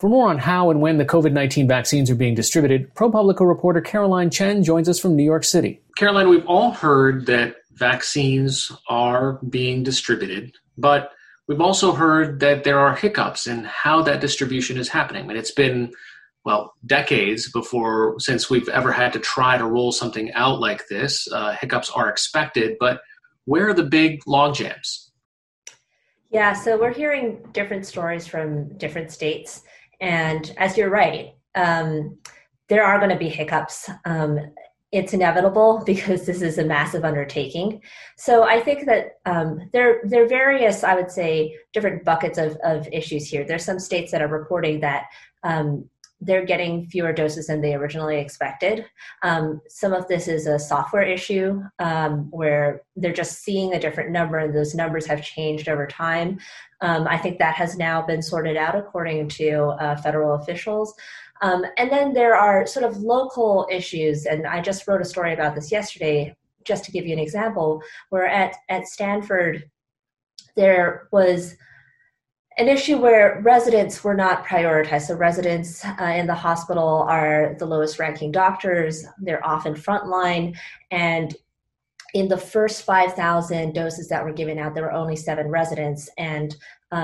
For more on how and when the COVID-19 vaccines are being distributed, ProPublica reporter Caroline Chen joins us from New York City. Caroline, we've all heard that vaccines are being distributed, but we've also heard that there are hiccups in how that distribution is happening. I mean, it's been, decades since we've ever had to try to roll something out like this. Hiccups are expected, but where are the big logjams? Yeah, so we're hearing different stories from different states. And as you're right, there are going to be hiccups. It's inevitable because this is a massive undertaking. So I think that there are various, I would say, different buckets of issues here. There's some states that are reporting that they're getting fewer doses than they originally expected. Some of this is a software issue where they're just seeing a different number and those numbers have changed over time. I think that has now been sorted out according to federal officials. And then there are sort of local issues, and I just wrote a story about this yesterday, just to give you an example, where at Stanford, there was an issue where residents were not prioritized. So residents in the hospital are the lowest ranking doctors. They're often frontline. And in the first 5,000 doses that were given out, there were only 7 residents. And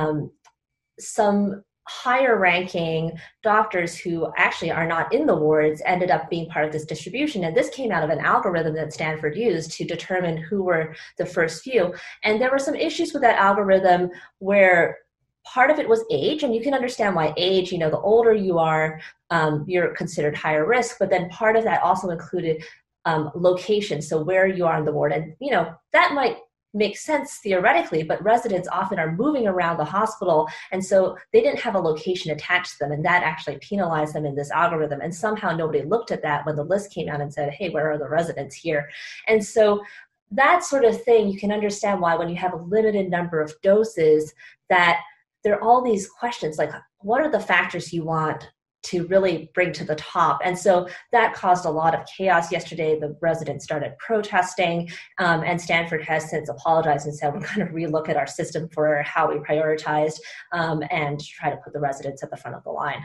some higher ranking doctors who actually are not in the wards ended up being part of this distribution. And this came out of an algorithm that Stanford used to determine who were the first few. And there were some issues with that algorithm where part of it was age, and you can understand why age, the older you are, you're considered higher risk, but then part of that also included location, so where you are in the ward. And, that might make sense theoretically, but residents often are moving around the hospital, and so they didn't have a location attached to them, and that actually penalized them in this algorithm. And somehow nobody looked at that when the list came out and said, hey, where are the residents here? And so that sort of thing, you can understand why when you have a limited number of doses that there are all these questions like, what are the factors you want to really bring to the top? And so that caused a lot of chaos yesterday. The residents started protesting, and Stanford has since apologized and said, we're going to relook at our system for how we prioritized and try to put the residents at the front of the line.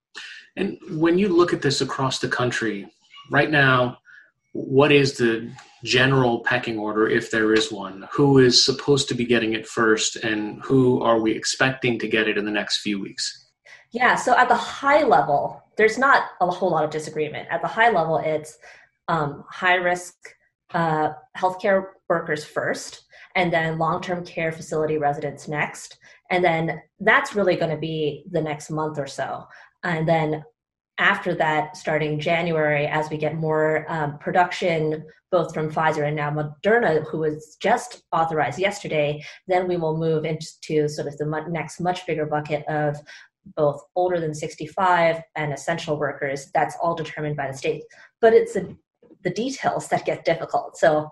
And when you look at this across the country, right now, what is the general pecking order, if there is one? Who is supposed to be getting it first, and who are we expecting to get it in the next few weeks? Yeah, so at the high level, there's not a whole lot of disagreement. At the high level, it's high-risk healthcare workers first, and then long-term care facility residents next. And then that's really going to be the next month or so. And then after that, starting January, as we get more production, both from Pfizer and now Moderna, who was just authorized yesterday, then we will move into sort of the next much bigger bucket of both older than 65 and essential workers. That's all determined by the state. But it's the details that get difficult. So,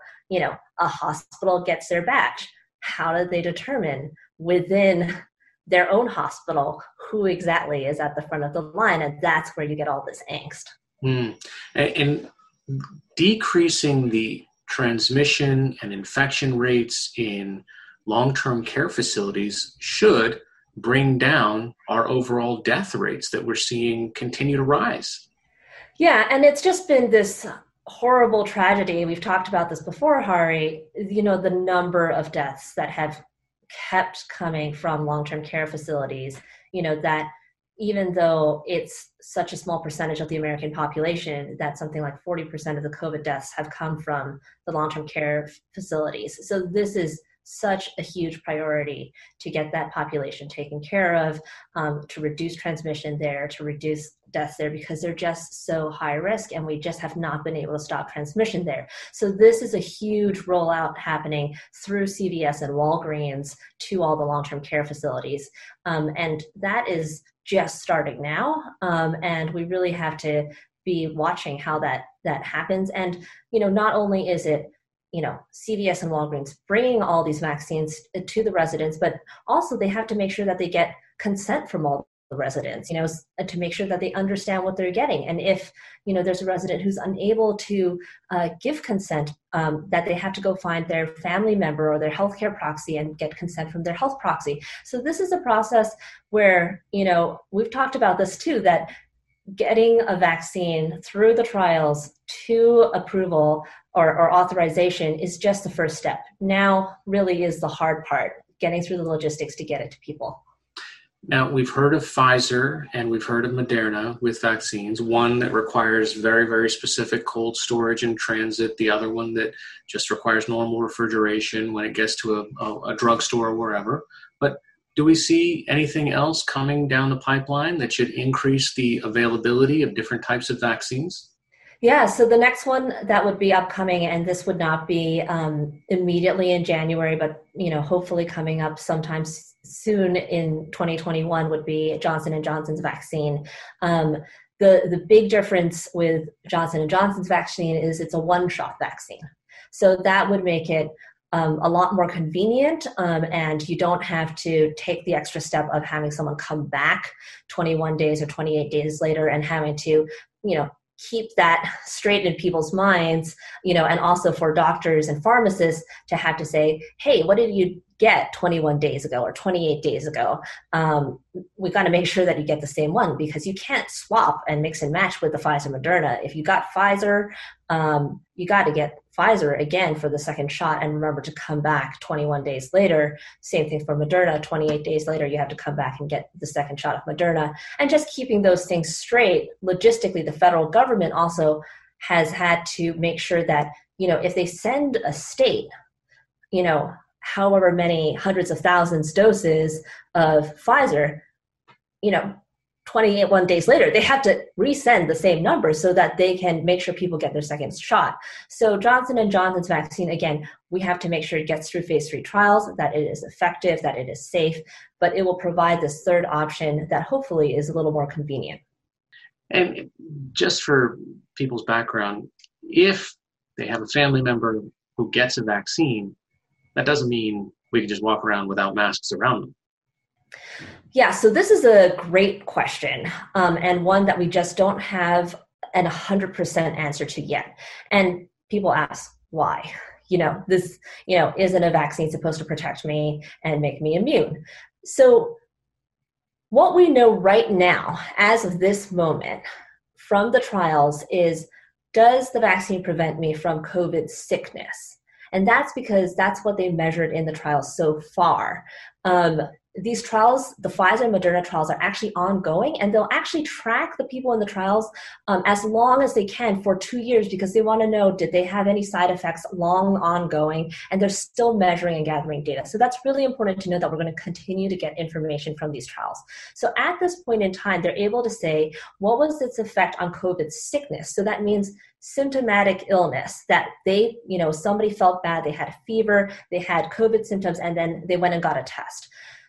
a hospital gets their batch. How do they determine within their own hospital who exactly is at the front of the line? And that's where you get all this angst. And decreasing the transmission and infection rates in long-term care facilities should bring down our overall death rates that we're seeing continue to rise. Yeah, and it's just been this horrible tragedy. We've talked about this before, Hari, the number of deaths that have kept coming from long-term care facilities, that even though it's such a small percentage of the American population, that something like 40% of the COVID deaths have come from the long-term care facilities. So this is such a huge priority to get that population taken care of, to reduce transmission there, to reduce deaths there, because they're just so high risk and we just have not been able to stop transmission there. So this is a huge rollout happening through CVS and Walgreens to all the long-term care facilities. And that is just starting now. And we really have to be watching how that happens. And, not only is it CVS and Walgreens bringing all these vaccines to the residents, but also they have to make sure that they get consent from all residents, to make sure that they understand what they're getting. And if, there's a resident who's unable to give consent, that they have to go find their family member or their healthcare proxy and get consent from their health proxy. So this is a process where, we've talked about this too, that getting a vaccine through the trials to approval or authorization is just the first step. Now really is the hard part, getting through the logistics to get it to people. Now, we've heard of Pfizer and we've heard of Moderna with vaccines, one that requires very, very specific cold storage and transit, the other one that just requires normal refrigeration when it gets to a drugstore or wherever. But do we see anything else coming down the pipeline that should increase the availability of different types of vaccines? Yeah, so the next one that would be upcoming, and this would not be immediately in January, but hopefully coming up sometime soon in 2021, would be Johnson & Johnson's vaccine. The big difference with Johnson & Johnson's vaccine is it's a one-shot vaccine. So that would make it a lot more convenient, and you don't have to take the extra step of having someone come back 21 days or 28 days later and having to, keep that straight in people's minds, and also for doctors and pharmacists to have to say, hey, what did you get 21 days ago or 28 days ago? We've got to make sure that you get the same one, because you can't swap and mix and match with the Pfizer Moderna. If you got Pfizer, you got to get Pfizer again for the second shot, and remember to come back 21 days later. Same thing for Moderna, 28 days later, you have to come back and get the second shot of Moderna. And just keeping those things straight, logistically, the federal government also has had to make sure that, if they send a state, however many hundreds of thousands doses of Pfizer, 21 days later, they have to resend the same number so that they can make sure people get their second shot. So Johnson & Johnson's vaccine, again, we have to make sure it gets through phase 3 trials, that it is effective, that it is safe, but it will provide this third option that hopefully is a little more convenient. And just for people's background, if they have a family member who gets a vaccine, that doesn't mean we can just walk around without masks around them. Yeah, so this is a great question, and one that we just don't have an 100% answer to yet. And people ask, why? Isn't a vaccine supposed to protect me and make me immune? So what we know right now, as of this moment, from the trials is, does the vaccine prevent me from COVID sickness? And that's because that's what they measured in the trials so far. These trials, the Pfizer and Moderna trials, are actually ongoing, and they'll actually track the people in the trials as long as they can for 2 years, because they want to know, did they have any side effects long ongoing, and they're still measuring and gathering data. So that's really important to know, that we're going to continue to get information from these trials. So at this point in time, they're able to say, what was its effect on COVID sickness? So that means symptomatic illness, that they, somebody felt bad, they had a fever, they had COVID symptoms, and then they went and got a test.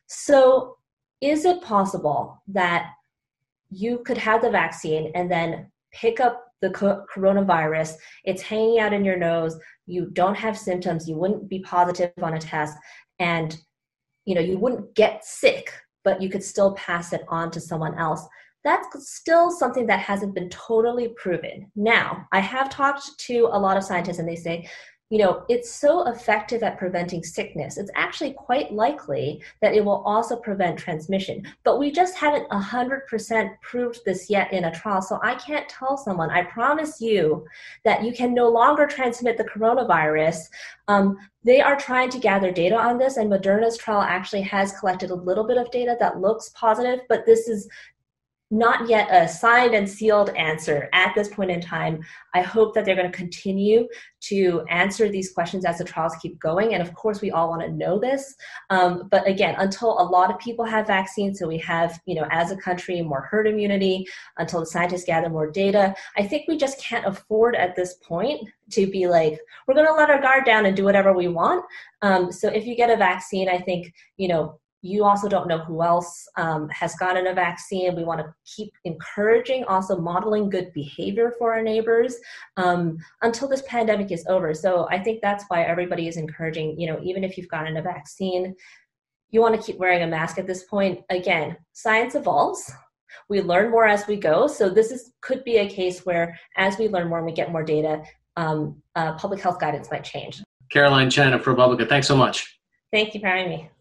So is it possible that you could have the vaccine and then pick up the coronavirus, it's hanging out in your nose, you don't have symptoms, you wouldn't be positive on a test, and you wouldn't get sick, but you could still pass it on to someone else? That's still something that hasn't been totally proven. Now, I have talked to a lot of scientists, and they say, it's so effective at preventing sickness, it's actually quite likely that it will also prevent transmission. But we just haven't 100% proved this yet in a trial. So I can't tell someone, I promise you that you can no longer transmit the coronavirus. They are trying to gather data on this, and Moderna's trial actually has collected a little bit of data that looks positive, but this is not yet a signed and sealed answer at this point in time. I hope that they're going to continue to answer these questions as the trials keep going. And of course, we all want to know this. But again, until a lot of people have vaccines, so we have, as a country, more herd immunity, until the scientists gather more data, I think we just can't afford at this point to be like, we're going to let our guard down and do whatever we want. So if you get a vaccine, I think, you also don't know who else has gotten a vaccine. We want to keep encouraging, also modeling good behavior for our neighbors until this pandemic is over. So I think that's why everybody is encouraging, even if you've gotten a vaccine, you want to keep wearing a mask at this point. Again, science evolves. We learn more as we go. So could be a case where as we learn more and we get more data, public health guidance might change. Caroline Chen of ProPublica, thanks so much. Thank you for having me.